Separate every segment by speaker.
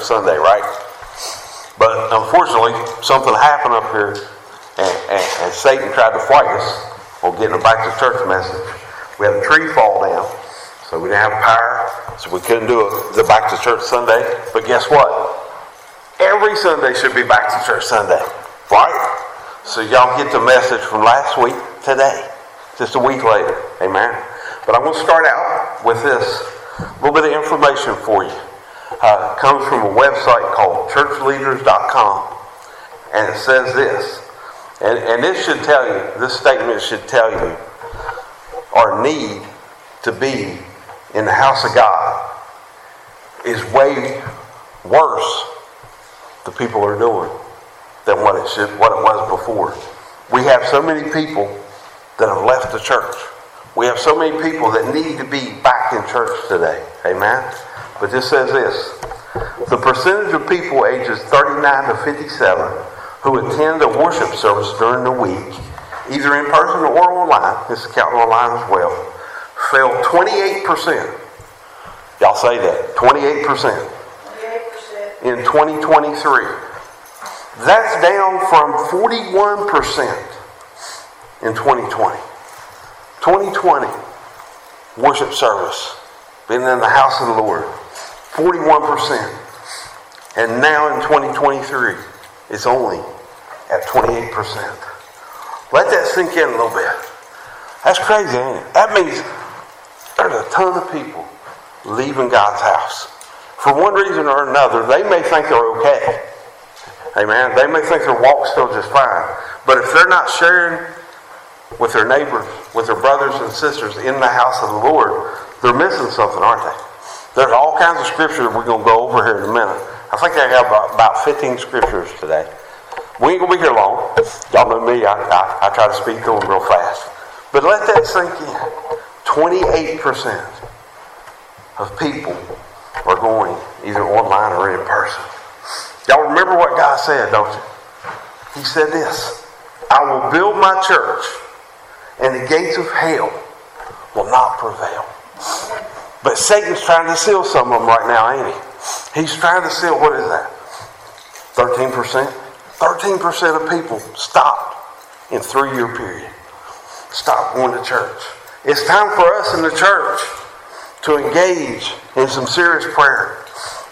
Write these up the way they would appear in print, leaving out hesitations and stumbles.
Speaker 1: church Sunday, right? But unfortunately, something happened up here, and Satan tried to fight us on getting a back to church message. We had a tree fall down, so we didn't have power, so we couldn't do the back to church Sunday. But guess what? Every Sunday should be back to church Sunday, right? So y'all get the message from last week today, just a week later. Amen. But I'm going to start out with this little bit of information for you. It comes from a website called churchleaders.com, and it says this, and this should tell you, this statement should tell you our need to be in the house of God is way worse the people are doing than what it was before. We have so many people that have left the church. We have so many people that need to be back in church today. Amen? But this says this. The percentage of people ages 39 to 57 who attend a worship service during the week, either in person or online, this is counting online as well, fell 28%. Y'all say that. 28%. 28%. In 2023. That's down from 41% in 2020. 2020, worship service, been in the house of the Lord, 41%. And now in 2023, it's only at 28%. Let that sink in a little bit. That's crazy, ain't it? That means there's a ton of people leaving God's house. For one reason or another, they may think they're okay. Amen. They may think their walk's still just fine. But if they're not sharing with their neighbors, with their brothers and sisters in the house of the Lord, they're missing something, aren't they? There's all kinds of scripture that we're going to go over here in a minute. I think I have about 15 scriptures today. We ain't going to be here long. Y'all know me, I try to speak through them real fast. But let that sink in. 28% of people are going either online or in person. Y'all remember what God said, don't you? He said this, I will build my church, and the gates of hell will not prevail. But Satan's trying to seal some of them right now, ain't he? He's trying to seal, what is that? 13%? 13% of people stopped in 3-year period. Stopped going to church. It's time for us in the church to engage in some serious prayer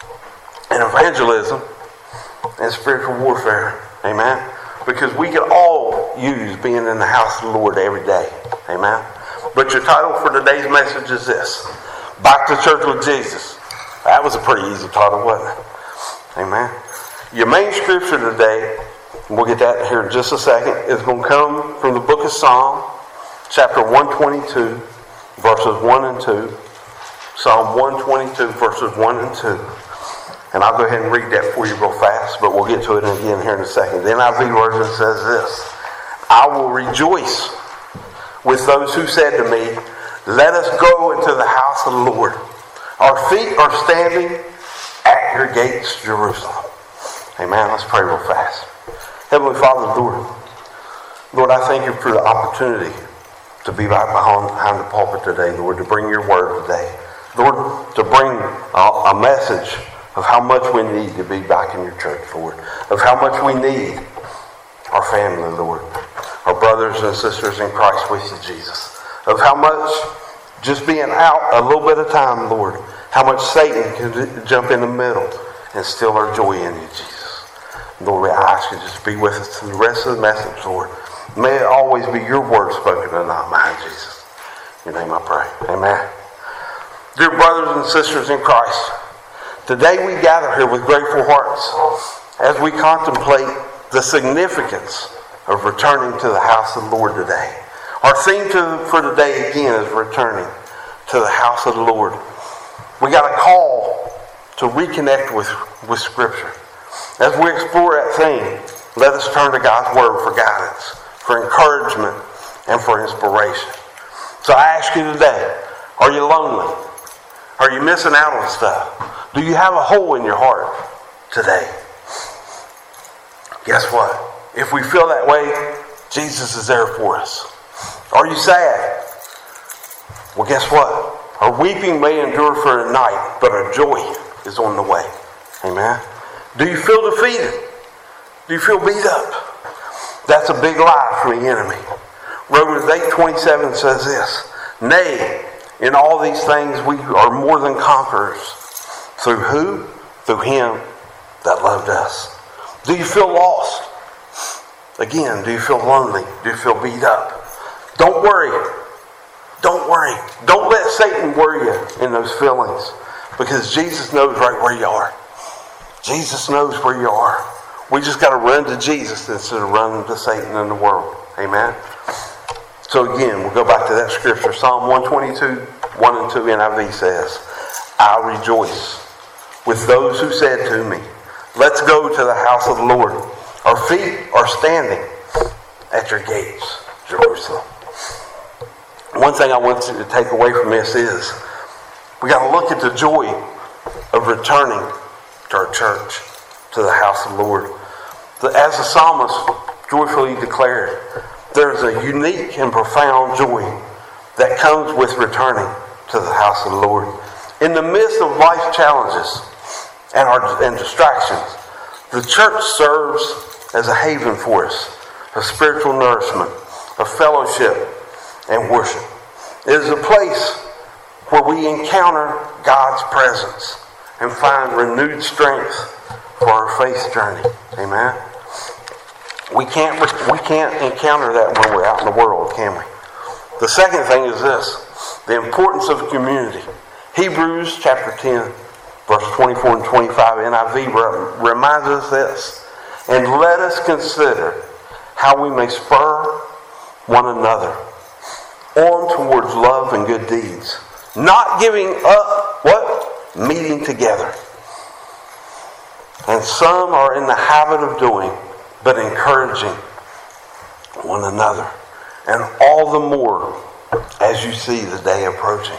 Speaker 1: and evangelism and spiritual warfare. Amen? Because we can all use being in the house of the Lord every day. Amen? But your title for today's message is this. Back to Church with Jesus. That was a pretty easy title, wasn't it? Amen? Your main scripture today, and we'll get that here in just a second, is going to come from the book of Psalm, chapter 122, verses 1 and 2. Psalm 122, verses 1 and 2. And I'll go ahead and read that for you real fast, but we'll get to it again here in a second. The NIV version says this, I will rejoice with those who said to me, let us go into the house of the Lord. Our feet are standing at your gates, Jerusalem. Amen. Let's pray real fast. Heavenly Father, Lord, I thank you for the opportunity to be right behind the pulpit today, Lord, to bring your word today. Lord, to bring a message of how much we need to be back in your church, Lord. Of how much we need our family, Lord. Our brothers and sisters in Christ with you, Jesus. Of how much just being out a little bit of time, Lord. How much Satan can jump in the middle and steal our joy in you, Jesus. Lord, I ask you to just be with us through the rest of the message, Lord. May it always be your word spoken and not mine, Jesus. In your name I pray. Amen. Dear brothers and sisters in Christ, today we gather here with grateful hearts as we contemplate the significance of returning to the house of the Lord today. Our theme for today again is returning to the house of the Lord. We got a call to reconnect with Scripture. As we explore that theme, let us turn to God's Word for guidance, for encouragement, and for inspiration. So I ask you today, are you lonely? Are you missing out on stuff? Do you have a hole in your heart today? Guess what? If we feel that way, Jesus is there for us. Are you sad? Well, guess what? Our weeping may endure for a night, but our joy is on the way. Amen. Do you feel defeated? Do you feel beat up? That's a big lie from the enemy. Romans 8:27 says this, nay, in all these things we are more than conquerors. Through who? Through him that loved us. Do you feel lost? Again, do you feel lonely? Do you feel beat up? Don't worry. Don't worry. Don't let Satan worry you in those feelings, because Jesus knows right where you are. Jesus knows where you are. We just got to run to Jesus instead of running to Satan and the world. Amen? So again, we'll go back to that scripture. Psalm 122, 1 and 2 NIV says, I rejoice with those who said to me, let's go to the house of the Lord. Our feet are standing at your gates, Jerusalem. One thing I want you to take away from this is we got to look at the joy of returning to our church, to the house of the Lord. As the psalmist joyfully declared, there's a unique and profound joy that comes with returning to the house of the Lord. In the midst of life's challenges and distractions, the church serves as a haven for us, a spiritual nourishment, a fellowship, and worship. It is a place where we encounter God's presence and find renewed strength for our faith journey. Amen. We can't encounter that when we're out in the world, can we? The second thing is this, the importance of community. Hebrews chapter 10, verse 24 and 25 NIV reminds us this. And let us consider how we may spur one another on towards love and good deeds, not giving up what? Meeting together. And some are in the habit of doing, but encouraging one another. And all the more as you see the day approaching.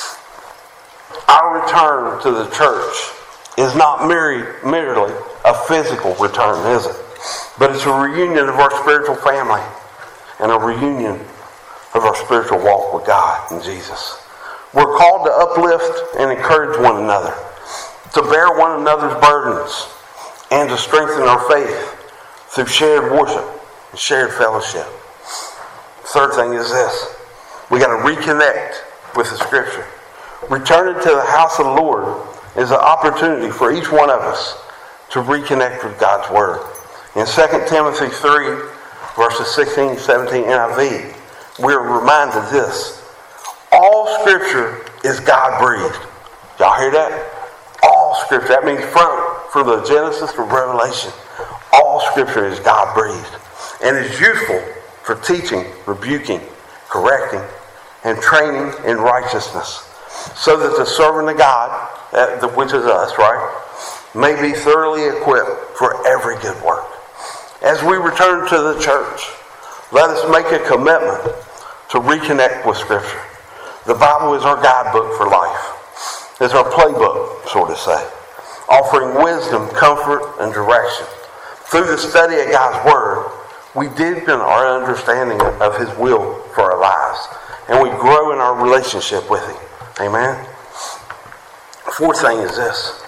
Speaker 1: Our return to the church is not merely a physical return, is it? But it's a reunion of our spiritual family and a reunion of our spiritual walk with God and Jesus. We're called to uplift and encourage one another, to bear one another's burdens, and to strengthen our faith through shared worship and shared fellowship. Third thing is this. We got to reconnect with the Scripture. Returning to the house of the Lord is an opportunity for each one of us to reconnect with God's Word. In 2 Timothy 3, verses 16 17 NIV, we're reminded this. All Scripture is God-breathed. Y'all hear that? All Scripture. That means from the Genesis to Revelation. All Scripture is God-breathed and is useful for teaching, rebuking, correcting, and training in righteousness, so that the servant of God, which is us, right, may be thoroughly equipped for every good work. As we return to the church, let us make a commitment to reconnect with Scripture. The Bible is our guidebook for life. It's our playbook, so to say, offering wisdom, comfort, and direction. Through the study of God's Word, we deepen our understanding of His will for our lives, and we grow in our relationship with Him. Amen? Fourth thing is this.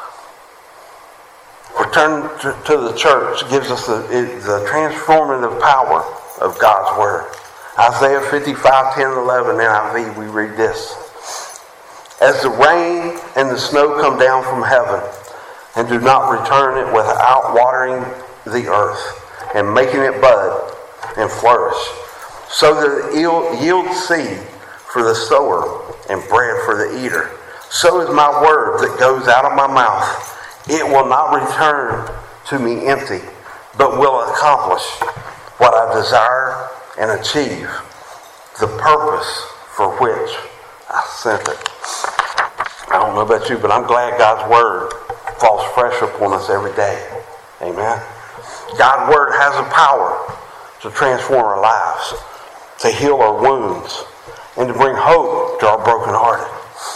Speaker 1: Return to the church gives us the transformative power of God's Word. Isaiah 55, 10, 11 NIV, we read this. As the rain and the snow come down from heaven and do not return it without watering the earth and making it bud and flourish, so that it yields seed for the sower and bread for the eater, so is my word that goes out of my mouth. It will not return to me empty, but will accomplish what I desire and achieve the purpose for which I sent it. I don't know about you, but I'm glad God's Word falls fresh upon us every day. Amen. God's Word has the power to transform our lives, to heal our wounds, and to bring hope to our brokenhearted.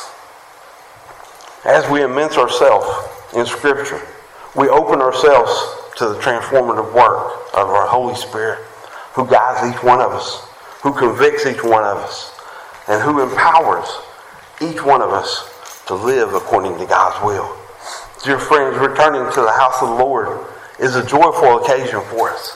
Speaker 1: As we immerse ourselves in Scripture, we open ourselves to the transformative work of our Holy Spirit, who guides each one of us, who convicts each one of us, and who empowers each one of us to live according to God's will. Dear friends, returning to the house of the Lord is a joyful occasion for us,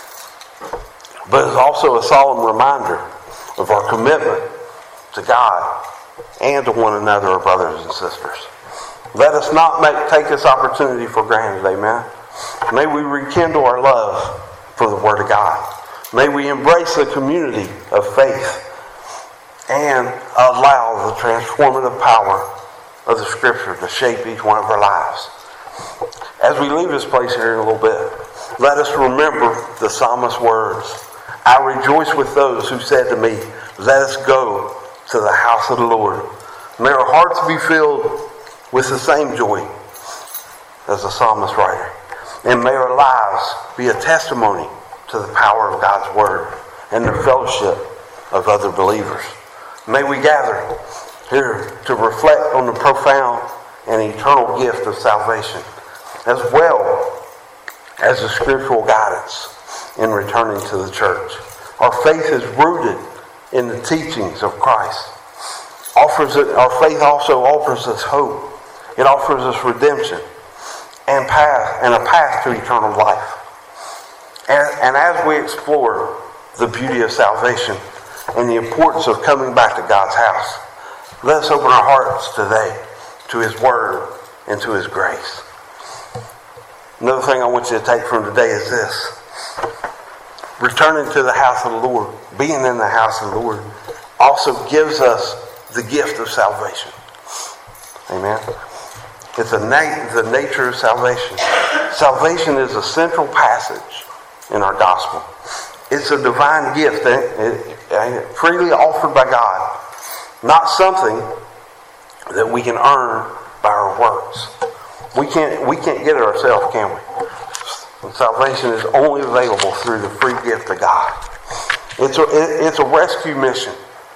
Speaker 1: but it's also a solemn reminder of our commitment to God and to one another, our brothers and sisters. Let us not take this opportunity for granted, amen. May we rekindle our love for the Word of God. May we embrace the community of faith and allow the transformative power of the Scripture to shape each one of our lives. As we leave this place here in a little bit, let us remember the psalmist's words. I rejoice with those who said to me, let us go to the house of the Lord. May our hearts be filled with the same joy as the psalmist writer. And may our lives be a testimony to the power of God's Word and the fellowship of other believers. May we gather here to reflect on the profound and eternal gift of salvation, as well as the spiritual guidance in returning to the church. Our faith is rooted in the teachings of Christ. Our faith also offers us hope. It offers us redemption and a path to eternal life. And as we explore the beauty of salvation and the importance of coming back to God's house, let us open our hearts today to His Word and to His grace. Another thing I want you to take from today is this. Returning to the house of the Lord, being in the house of the Lord, also gives us the gift of salvation. Amen. It's the nature of salvation. Salvation is a central passage in our gospel. It's a divine gift freely offered by God, not something that we can earn by our works. We can't get it ourselves, can we? And salvation is only available through the free gift of God. It's a rescue mission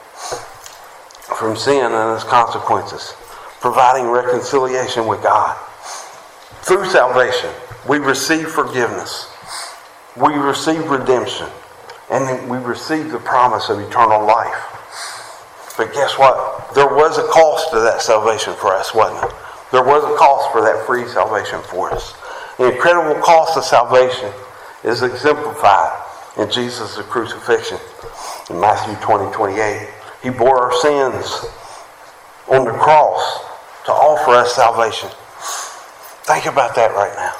Speaker 1: from sin and its consequences, providing reconciliation with God. Through salvation, we receive forgiveness, we receive redemption, and we receive the promise of eternal life. But guess what? There was a cost to that salvation for us, wasn't it? There was a cost for that free salvation for us. The incredible cost of salvation is exemplified in Jesus' crucifixion. In Matthew 20:28, He bore our sins on the cross to offer us salvation. Think about that right now.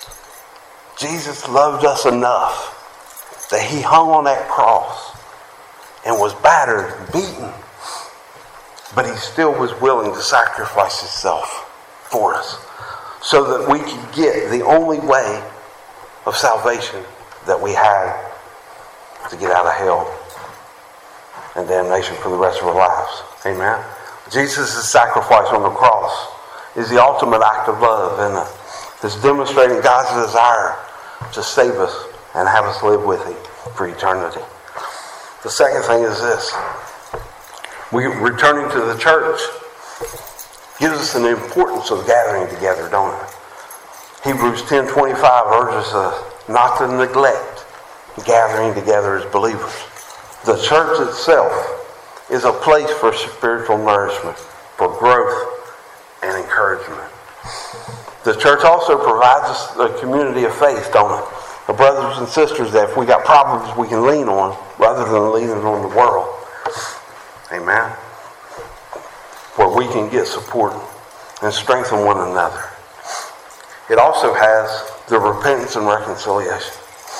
Speaker 1: Jesus loved us enough that He hung on that cross and was battered and beaten, but He still was willing to sacrifice Himself for us so that we could get the only way of salvation that we had to get out of hell and damnation for the rest of our lives. Amen. Jesus' sacrifice on the cross is the ultimate act of love, and it's demonstrating God's desire to save us and have us live with Him for eternity. The second thing is this. Returning to the church gives us an importance of gathering together, don't it? Hebrews 10:25 urges us not to neglect gathering together as believers. The church itself is a place for spiritual nourishment, for growth and encouragement. The church also provides us a community of faith, don't it? The brothers and sisters that if we got problems we can lean on rather than leaning on the world. Amen. Where we can get support and strengthen one another. It also has the repentance and reconciliation.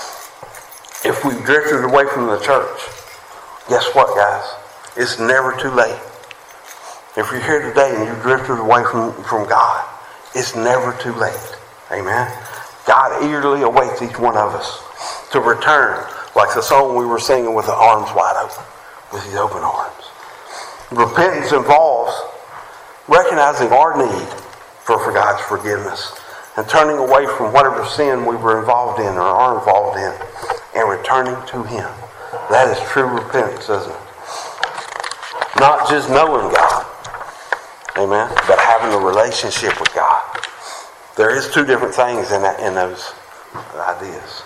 Speaker 1: If we've drifted away from the church, guess what, guys? It's never too late. If you're here today and you've drifted away from God, it's never too late. Amen. God eagerly awaits each one of us to return, like the song we were singing, with the arms wide open, with His open arms. Repentance involves recognizing our need for God's forgiveness and turning away from whatever sin we were involved in or are involved in and returning to Him. That is true repentance, isn't it? Not just knowing God, amen, but having a relationship with God. There is two different things in those ideas.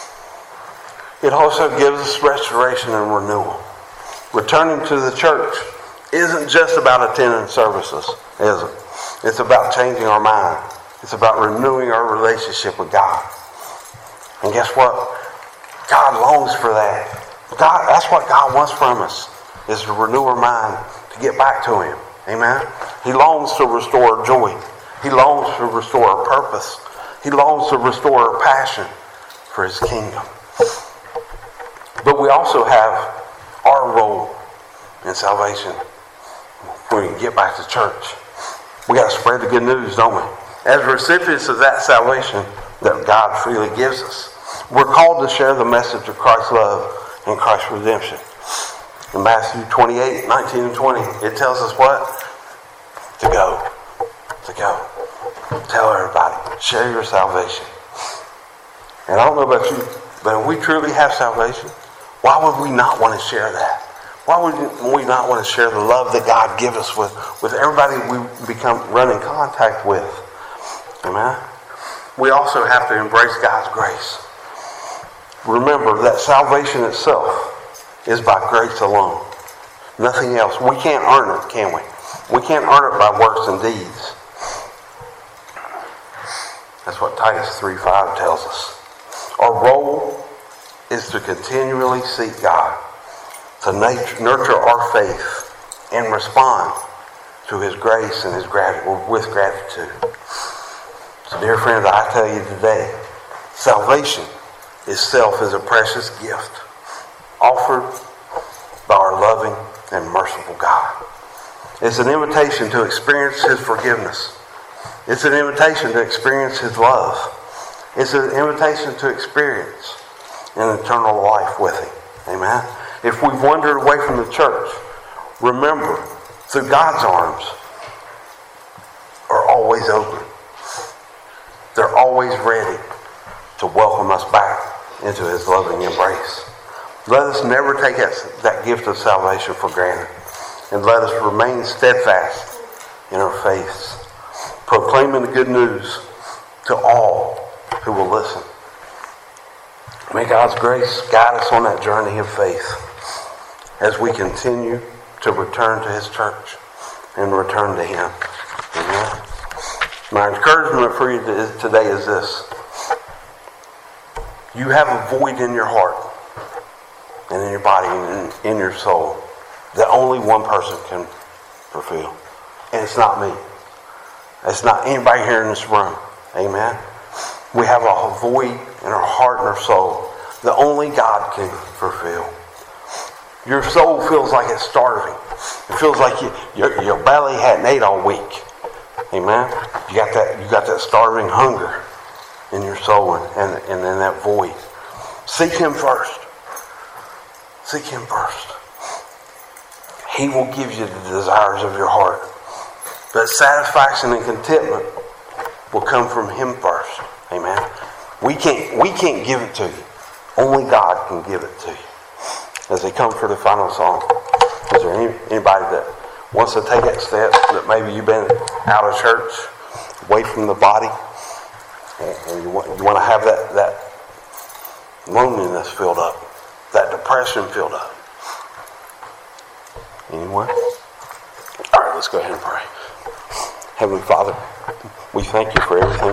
Speaker 1: It also gives us restoration and renewal. Returning to the church isn't just about attending services, is it? It's about changing our mind. It's about renewing our relationship with God. And guess what? God longs for that. That's what God wants from us, is to renew our mind, to get back to Him. Amen? He longs to restore our joy. He longs to restore our purpose. He longs to restore our passion for His kingdom. But we also have our role in salvation. When we get back to church, we got to spread the good news, don't we? As recipients of that salvation that God freely gives us, we're called to share the message of Christ's love and Christ's redemption. In Matthew 28, 19 and 20, it tells us what? To go. To go. Tell everybody. Share your salvation. And I don't know about you, but if we truly have salvation, why would we not want to share that? Why would we not want to share the love that God gives us with everybody we run in contact with? Amen? We also have to embrace God's grace. Remember that salvation itself is by grace alone. Nothing else. We can't earn it, can we? We can't earn it by works and deeds. That's what Titus 3:5 tells us. Our role is to continually seek God, to nurture our faith and respond to His grace and His gratitude with gratitude. So, dear friends, I tell you today, salvation itself is a precious gift offered by our loving and merciful God. It's an invitation to experience His forgiveness. It's an invitation to experience His love. It's an invitation to experience an eternal life with Him. Amen? If we've wandered away from the church, remember, through God's arms are always open. They're always ready to welcome us back into His loving embrace. Let us never take that gift of salvation for granted, and let us remain steadfast in our faiths, proclaiming the good news to all who will listen. May God's grace guide us on that journey of faith as we continue to return to His church and return to Him. Amen. My encouragement for you today is this. You have a void in your heart and in your body and in your soul that only one person can fulfill. And it's not me. It's not anybody here in this room. Amen. We have a void in our heart and our soul that only God can fulfill. Your soul feels like it's starving. It feels like your belly hadn't ate all week. Amen. You got that starving hunger in your soul and in that void. Seek Him first. Seek Him first. He will give you the desires of your heart. But satisfaction and contentment will come from Him first. Amen. We can't give it to you. Only God can give it to you. As they come for the final song, is there anybody that wants to take that step, that maybe you've been out of church, away from the body, and you want to have that loneliness filled up, that depression filled up? Anyone? All right, let's go ahead and pray. Heavenly Father, we thank You for everything